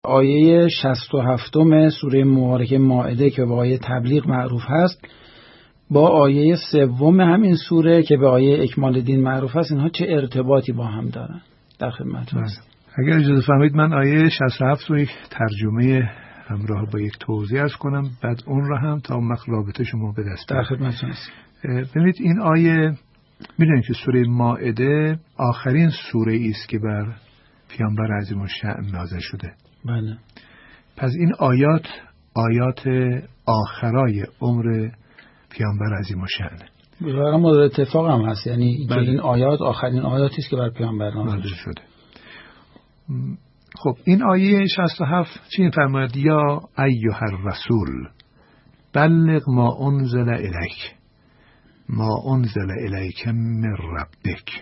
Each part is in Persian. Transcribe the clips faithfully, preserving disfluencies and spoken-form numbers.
آیه شصت و هفتم سوره مبارکه مائده که به آیه تبلیغ معروف هست با آیه سوم همین سوره که به آیه اکمال الدین معروف هست، اینها چه ارتباطی با هم دارن؟ در خدمتتون هستم. اگر اجازه فرمایید من آیه شصت و هفت رو یک ترجمه همراه با یک توضیح عرض کنم، بعد اون رو هم تا مخ رابطه شما به دست بیارم. در خدمتتون هستم. ببینید این آیه، میدونید که سوره مائده آخرین سوره است که بر پیامبر عظیم الشأن نازل شده. بله. پس این آیات آیات آخرای عمر پیامبر عظیم الشأن. بسیار مورد اتفاق هم هست، یعنی اینکه بله. این آیات آخرین آیاتی است که بر پیامبر نازل شده. خب این آیه شصت و هفت چی می‌فرماید؟ یا ایها الرسول بلغ ما انزل الیک ما انزل الیک من ربک.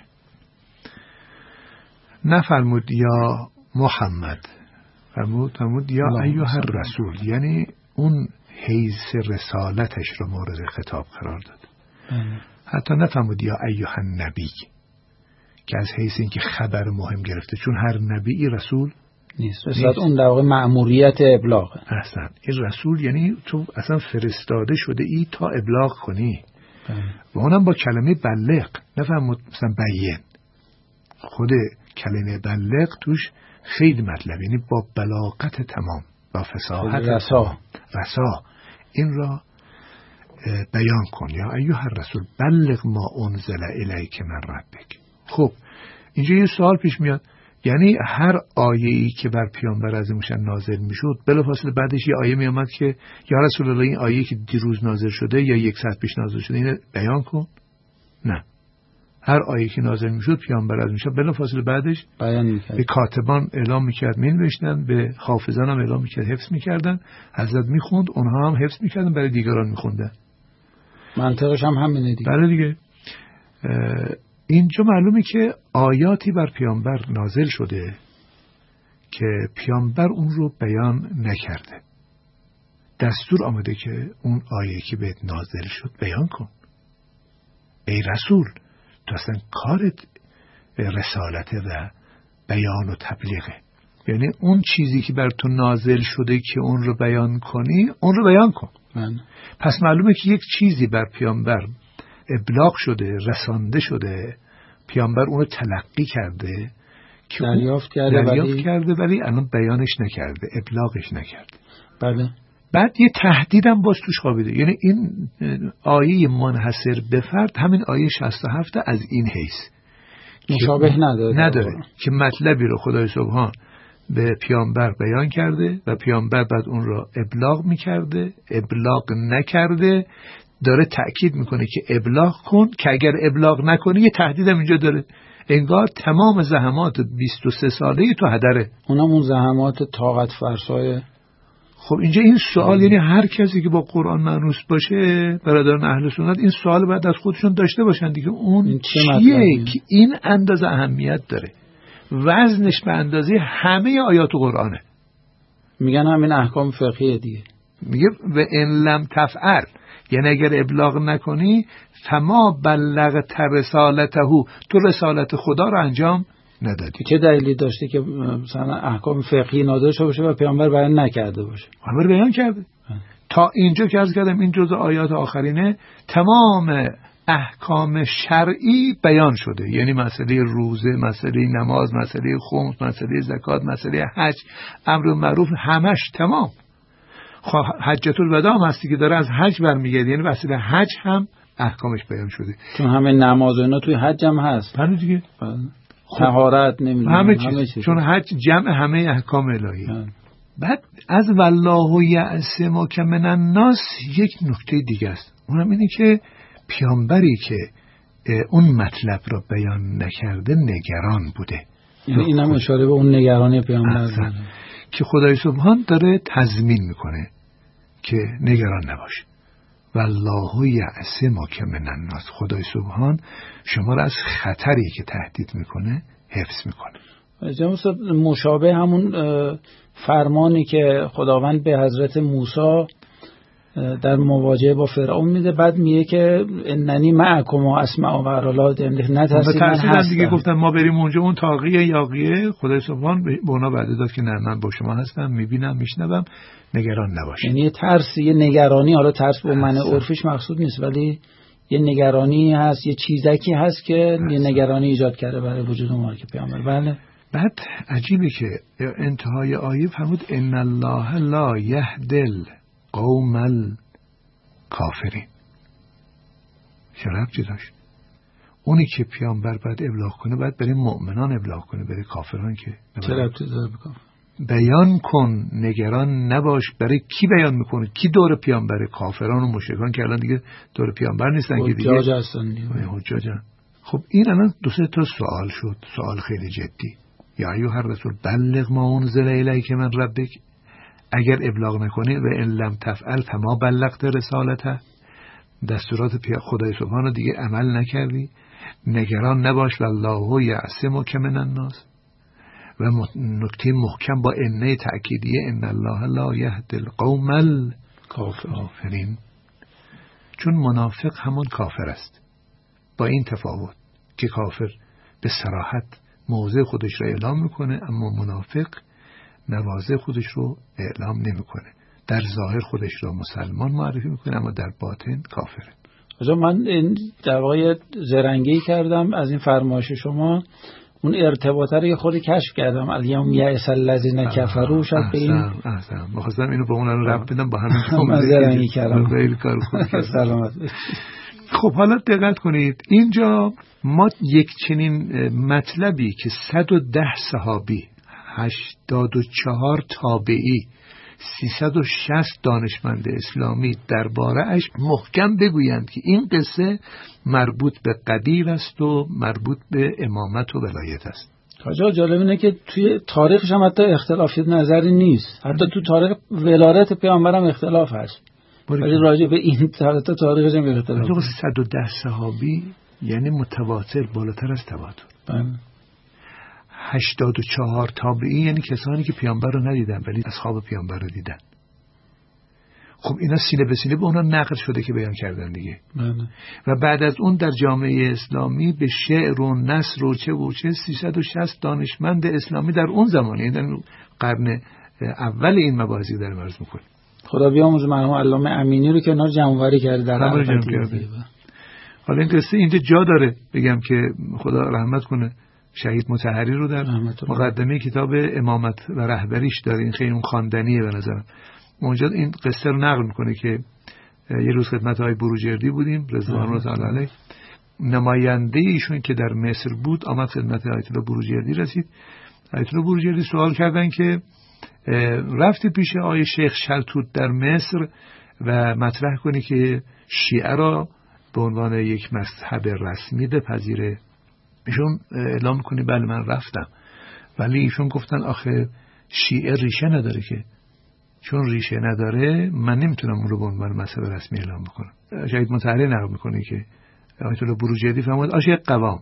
نفرمود یا محمد، فرمود فرمود یا ایها الرسول، یعنی اون حیث رسالتش رو مورد خطاب قرار داد. بله. حتی نفرمود یا ایها النبی که از حیث اینکه خبر مهم گرفته، چون هر نبی رسول نیست. رسالت اون در واقع مأموریت ابلاغه. اصلا این رسول یعنی تو اصلا فرستاده شده ای تا ابلاغ کنی. بله. و اونم با کلمه بلغ، نفرمود مثلا بیان. خود کلمه بلغ توش خیلی مطلب، یعنی با بلاغت تمام، با فصاحت رسا رسا این را بیان کن. یا ایها الرسول بلغ ما انزل الیک من ربک. خب اینجا یه سوال پیش میاد، یعنی هر آیه‌ای که بر پیامبر عظیم الشأن نازل میشد بلافاصله بعدش یه آیه میامد که یا رسول الله این آیه که دیروز نازل شده یا یک ساعت پیش نازل شده اینو بیان کن؟ نه، هر آیه که نازل میشد پیامبر عظیم الشأن بلافاصله بعدش بیان میکرد، به کاتبان اعلام میکرد، مینوشتن، به حافظان هم اعلام میکرد، حفظ میکردن، حضرت میخوند، اونها هم حفظ میکردن، برای دیگران میخوندن. منطقش هم همینه دیگه. بله دیگه. اینجا معلومه که آیاتی بر پیامبر نازل شده که پیامبر اون رو بیان نکرده. دستور آمده که اون آیه که بهت نازل شد بیان کن. ای رسول، تو اصلا کارت رسالته و بیان و تبلیغه، یعنی اون چیزی که بر تو نازل شده که اون رو بیان کنی، اون رو بیان کن. من. پس معلومه که یک چیزی بر پیامبر ابلاغ شده، رسانده شده، پیامبر اون رو تلقی کرده، که دریافت کرده، دریافت ولی... کرده ولی الان بیانش نکرده، ابلاغش نکرده. بله. بعد یه تهدیدم باز توش خوابیده، یعنی این آیه منحصر به فرد همین آیه شصت و هفت از این حیث مشابه نداره نداره که مطلبی رو خدای سبحان به پیامبر بیان کرده و پیامبر بعد اون رو ابلاغ میکرده، ابلاغ نکرده، داره تأکید میکنه که ابلاغ کن، که اگر ابلاغ نکنی یه تهدیدم اینجا داره، انگار تمام زحمات بیست و سه ساله تو هدره. اونم اون زحمات طاقت فرسای. خب اینجا این سوال، یعنی هر کسی که با قرآن مانوس باشه، برادران اهل سنت، این سوال بعد از خودشون داشته باشن دیگه، اون چیه که این اندازه اهمیت داره، وزنش به اندازه همه آیات قرآنه. میگن همین احکام فقهیه دیگه. میگه و ان لم تفعل، یعنی اگر ابلاغ نکنی فما بلغت رسالته، تو رسالت خدا رو انجام ندادی. چه دلیلی داشته که مثلا احکام فقهی نازل شده باشه و پیامبر بیان نکرده باشه؟ پیامبر بیان کرده. اه. تا اینجا که عرض کردم این جزء آیات آخرینه، تمام احکام شرعی بیان شده، یعنی مسئله روزه، مسئله نماز، مسئله خمس، مسئله زکات، مسئله حج، امر معروف، همش تمام. حجۃ الوداع هم هستی که داره از حج برمیگرده، یعنی مسئله حج هم احکامش بیان شده، چون همه نماز و اینا توی حج هم هست. بله دیگه. طهارت نمیدونم همه, همه چیز، چون حج جمع همه احکام الهیه. بعد از والله یعصمک من الناس یک نکته دیگه است، اونم اینه که پیامبری که اون مطلب را بیان نکرده نگران بوده. یعنی اینم اشاره به اون نگرانی پیامبر که خدای سبحان داره تضمین میکنه که نگران نباش. والله یعصمک من الناس، خدای سبحان شما را از خطری که تهدید میکنه حفظ میکنه. جناب مشابه همون فرمانی که خداوند به حضرت موسی در مواجهه با فرعون میده، بعد میگه که اننی معکم و اسمع و ارا لا نترسید من هستم دیگه. گفتن ما بریم اونجا، اون تاقیه یاقیه خدای سبحان به اونا وعده داد که نه من با شما هستم، میبینم میشنوم، نگران نباشید. یعنی یه ترس، یه نگرانی، حالا ترس به معنی عرفیش مقصود نیست ولی یه نگرانی هست، یه چیزکی هست که هست. یه نگرانی ایجاد کرده برای وجود مبارک پیامبر. بله. بعد عجیبه که انتهای آیه فرمود ان الله لا یهدی القوم الکافرین. چه ربطی داشت؟ اونی که پیامبر باید ابلاغ کنه باید برای مؤمنان ابلاغ کنه، برای کافران که چه ربطی داره بکن؟ بیان کن، نگران نباش. برای کی بیان میکنه؟ کی دور پیامبر؟ کافران و مشرکان که الان دیگه دور پیامبر نیستن که دیگه حجاج هستن دیگه. حجاجن. خب این الان دو سه تا سوال شد، سوال خیلی جدی. یا ایها الرسول بلغ ما انزل الیک من ربک، اگر ابلاغ نکنی و ان لم تفعل فما بلغت رسالته، دستورات خدای سبحان رو دیگه عمل نکردی، نگران نباش والله یعصمک من الناس. و نکته محکم با انه تأکیدیه ان الله لا یهدی القوم الکافرین، چون منافق همون کافر است، با این تفاوت که کافر به صراحت موضع خودش رو اعلام میکنه اما منافق مواضع خودش رو اعلام نمیکنه، در ظاهر خودش رو مسلمان معرفی میکنه اما در باطن کافره. آجا من این در واقع زرنگی کردم از این فرمایش شما، اون ارتباطه رو یه خودی کشف کردم. الیوم یئس الذین کفروا، شاید به این احسن بخواستم اینو به اون رو ربط بدم با همین من زرنگی کردم. خیلی کار خوب کردم. سلامت. خب حالا دقت کنید، اینجا ما یک چنین مطلبی که صد و ده صحابی، هشتاد و چهار تابعی، سیصد و شصت دانشمند اسلامی درباره اش محکم بگویند که این قصه مربوط به قدیر است و مربوط به امامت و ولایت است. حاجا جالب اینه که توی تاریخش هم حتی اختلافی نظری نیست، حتی تو تاریخ ولایت پیامبرم اختلاف هست، ولی راجع به این تاریخ تاریخش هم اختلاف هست. صد و ده صحابی یعنی متواتر، بالاتر از تواتر. بله. هشتاد و چهار تابعی یعنی کسانی که پیامبر رو ندیدن ولی اصحاب پیامبر رو دیدن. خب اینا سینه به سینه به اونا نقل شده که بیان کردن دیگه. بله. و بعد از اون در جامعه اسلامی به شعر و نثر و چه و چه سیصد و شصت دانشمند اسلامی در اون زمان، یعنی در قرن اول این مباحثی در مرز میکنه. خدا بیامرزه مرحوم علامه امینی رو که اینا جمع‌آوری کرده در عرفتی. حالا این قصه اینجا جا داره بگم که خدا رحمت کنه شهید مطهری رو در مقدمه کتاب امامت و رهبریش داره، این خیلی خواندنیه به نظرم. اونجا این قصه رو نقل میکنه که یه روز خدمت های بروجردی بودیم رضوان الله تعالی علیه، نماینده ایشون که در مصر بود آمد خدمت آیت الله بروجردی رسید. آیت الله بروجردی سوال کردن که رفتی پیش آیه شیخ شلتوت در مصر و مطرح کنی که شیعه را به عنوان یک مذهب رسمی بپذیره. ایشون اعلام کنی بله من رفتم، ولی ایشون گفتن آخه شیعه ریشه نداره که، چون ریشه نداره من نمیتونم اون رو به عنوان مذهب رسمی اعلام بکنم. شهید مطهری نقل میکنه که آیت الله بروجردی فرمود آشه قوام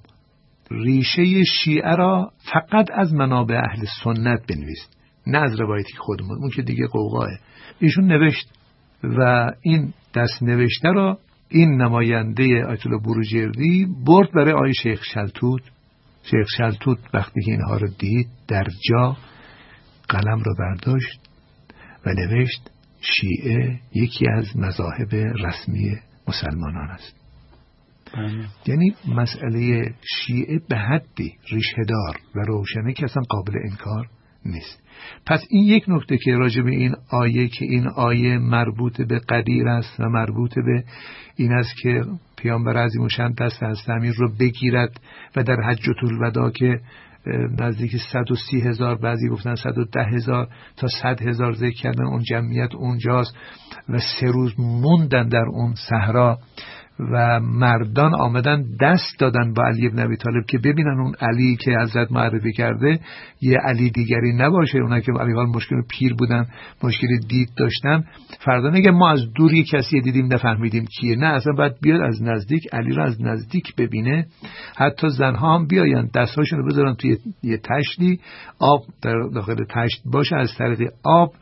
ریشه شیعه را فقط از منابع اهل سنت بنویس، نه از روایتی که خودمون، اون که دیگه قوقاه. ایشون نوشت و این دست نوشته را این نماینده آیت الله بروجردی برد برای آیه شیخ شلتوت. شیخ شلتوت وقتی که اینها رو دید در جا قلم رو برداشت و نوشت شیعه یکی از مذاهب رسمی مسلمانان است. بله. یعنی مسئله شیعه به حدی ریشه‌دار و روشنه که اصلا قابل انکار نیست. پس این یک نکته که راجع به این آیه که این آیه مربوط به قدیر است و مربوط به این است که پیامبر عظیم الشأن دست از تعمیر رو بگیرد و در حجة الوداع که نزدیک صد و سی هزار، بعضی گفتن صد و ده هزار تا صد هزار ذکر کردن، اون جمعیت اونجاست و سه روز موندن در اون صحرا و مردان آمدن دست دادن با علی ابن ابی طالب که ببینن اون علی که حضرت معرفی کرده یه علی دیگری نباشه. اونایی که علی حال مشکل پیر بودن، مشکل دید داشتن، فردا نگه ما از دوری کسی دیدیم نفهمیدیم کیه، نه اصلا باید بیاد از نزدیک علی رو از نزدیک ببینه. حتی زنها هم بیاین دستهاشون رو بذارن توی یه تشتی، آب در داخل تشت باشه، از طریق آب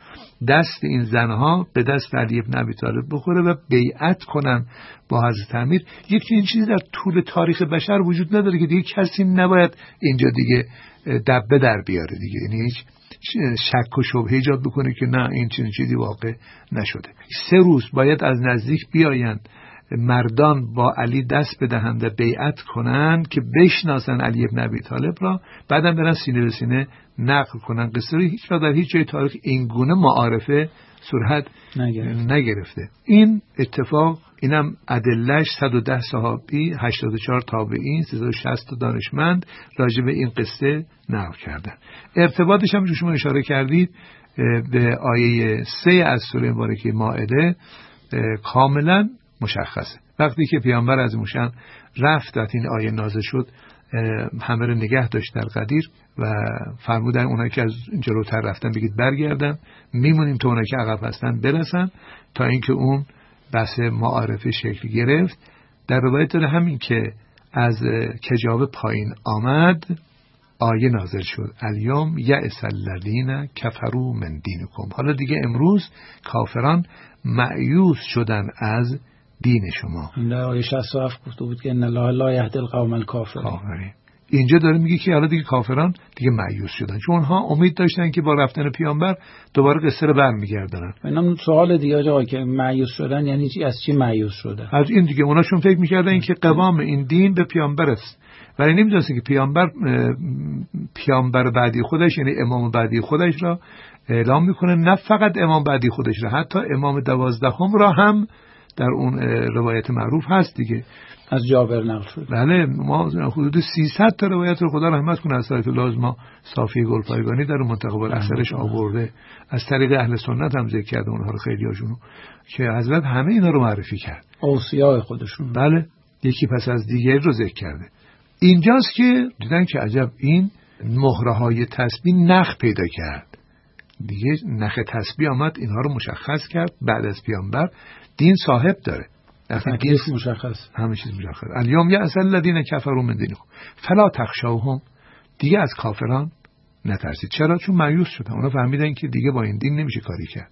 دست این زنها به دست علی ابن ابی طالب بخوره و بیعت کنن با حضرت امیر. یکی این چیزی در طول تاریخ بشر وجود نداره که دیگه کسی نباید اینجا دیگه دبه در بیاره دیگه، یعنی هیچ شک و شبهه ایجاد بکنه که نه این چنین چیزی واقع نشده. سه روز باید از نزدیک بیایند مردان با علی دست بدهند و بیعت کنند که بشناسن علی ابن ابی طالب را، بعدم برن سینه به سینه نقل کنن. قصه رو هیچ را در هیچ جای تاریخ این گونه معارفه صورت نگرفته. نگرفته. این اتفاق، اینم ادلهش صد و ده صحابی، هشتاد و چهار تابعین، سیصد و شصت دانشمند راجع به این قصه نقل کردن. ارتباطش هم شما اشاره کردید به آیه سه از سوره مبارکه مائده کاملا مشخصه. وقتی که پیامبر از موشن رفت و این آیه نازل شد، همه رو نگه داشت در غدیر و فرمودن اونایی که از جلوتر رفتن بگید برگردن، میمونیم تا اونایی که عقب هستن برسن، تا اینکه اون بحث معارفه شکل گرفت. در روایت داره همین که از کجاوه پایین آمد آیه نازل شد الیوم یأس الذین کفروا من دینکم. حالا دیگه امروز کافران مایوس شدن از دین شما. در آیه شصت و هفت گفته بود که ان الله لا یهدی القوم الکافرین. اینجا داره میگه که حالا دیگه کافران دیگه مایوس شدن، چون اونها امید داشتن که با رفتن پیامبر دوباره قصه رو برمیگردونن. اینم سوال دیگه آقا که مایوس شدن یعنی چی؟ از چی مایوس شدن؟ از این دیگه اوناشون فکر میکردن که قوام این دین به پیامبر است، ولی نمیدونستن که پیامبر پیامبر بعدی خودش یعنی امام بعدی خودش را اعلام میکنه، نه فقط امام بعدی خودش را، حتی امام دوازدهم را هم در اون روایت معروف هست دیگه، از جابر نقل شد. بله، ما حدود سیصد تا روایت رو خدا رحمت کنه از طریق لازم صافی گلپایگانی در منتخب الاثرش آورده، از طریق اهل سنت هم ذکر کرده اونها رو، خیلی هاشونو که حضرت همه اینا رو معرفی کرد، اوصیاء خودشون. بله، یکی پس از دیگری رو ذکر کرده. اینجاست که دیدن که عجب این مهره های تسبیح نخ پیدا کرد دیگه، نخ تسبیح آمد اینها رو مشخص کرد. بعد از پیامبر دین صاحب داره، تکلیف مشخص، همه چیز مشخص. الیوم یأس الذین کفروا من دینکم فلا تخشوهم. دیگه از کافران نترسید. چرا؟ چون مایوس شدن، اونا فهمیدن که دیگه با این دین نمیشه کاری کرد.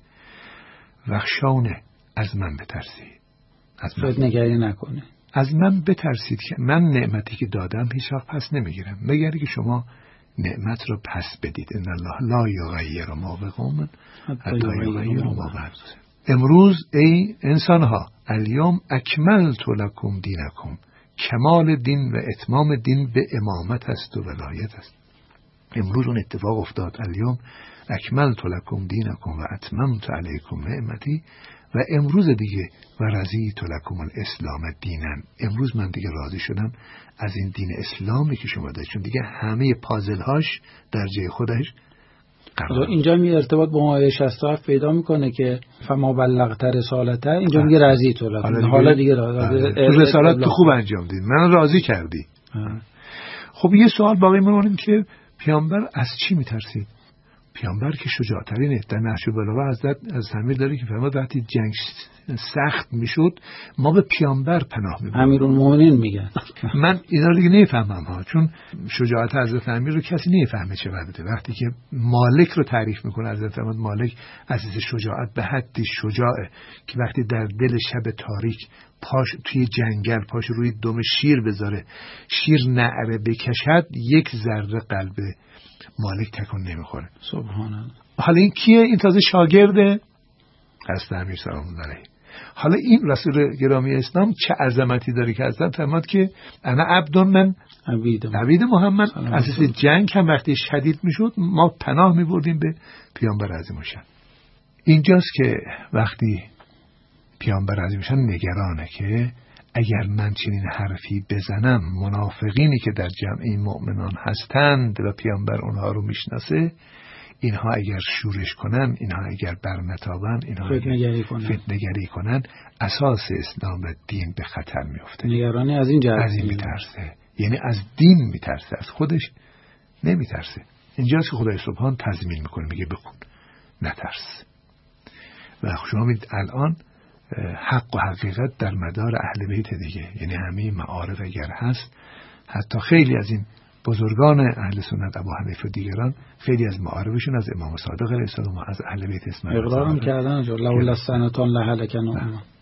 وخشونه، از من بترسید، از من نگری نکنه، از من بترسید که من نعمتی که دادم هیچ وقت پس نمیگیرم، مگر که شما نعمت رو پس بدید. ان الله لا یغیر ما بقوم حتی یغیروا ما بانفسهم. امروز ای انسان ها، الیوم اکملت لکم دینکم، کمال دین و اتمام دین به امامت است و ولایت است. امروز اون اتفاق افتاد، الیوم اکملت لکم دینکم و اتممت علیکم نعمتی، و امروز دیگه و رضیت لکم الاسلام دینن، امروز من دیگه راضی شدم از این دین اسلامی که شما دارید، چون دیگه همه پازل هاش در جای خودش قرار. اینجا می ارتباط با آیه شصت و هفت پیدا میکنه که فما بلغت رسالته، اینجا میگه رضیت لکم، حالا دیگه رسالت تو خوب انجام دید، من راضی کردی. آه. خب یه سوال باقی میمونه که پیامبر از چی میترسید؟ پیامبر که شجاع‌ترینه. در نهج البلاغه حضرت از همین داره که فرمود وقتی جنگ سخت میشد ما به پیامبر پناه میبردیم. امیرالمومنین میگن. من اینا رو دیگه نمیفهمم ها، چون شجاعت حضرت امیر رو کسی نمیفهمه چه وقته. وقتی که مالک رو تعریف میکنه حضرت فرمود مالک عزیز شجاعت به حدی شجاعه که وقتی در دل شب تاریک پاش توی جنگل پاش روی دم شیر بذاره، شیر نعره بکشد، یک ذره قلب مالک تکون نمیخوره. سبحان الله. حالا این کیه؟ این تازه شاگرده حضرت امیر سلام الله علیه. حالا این رسول گرامی اسلام چه عظمتی داره که حضرت فرمود که انا عبد من عبید محمد. اساس جنگ هم وقتی شدید میشد ما پناه میبردیم به پیامبر عظیم الشأن. اینجاست که وقتی پیامبر عظیم الشأن نگرانه که اگر من چنین حرفی بزنم منافقینی که در جمع مؤمنان هستند و پیامبر اونها رو میشناسه، اینها اگر شورش کنن، اینها اگر برنتابن، اینها فتنه‌گری کنن. فتنه‌گری کنن اساس اسلام و دین به خطر میفته. نگرانی از این جهت، از این میترسه، یعنی از دین میترسه، از خودش نمیترسه. اینجاست که خدای سبحان تضمین میکنه، میگه بکن، نترس. و شما میدید الان حق و حقیقت در مدار اهل بیت دیگه، یعنی همه معارف اگر هست، حتی خیلی از این بزرگان اهل سنت ابو حنیفه و دیگران خیلی از معارفشون از امام صادق علیه السلام و از اهل بیت اسماعیل اقرارم کردن جو لولا السنتان لهلکن.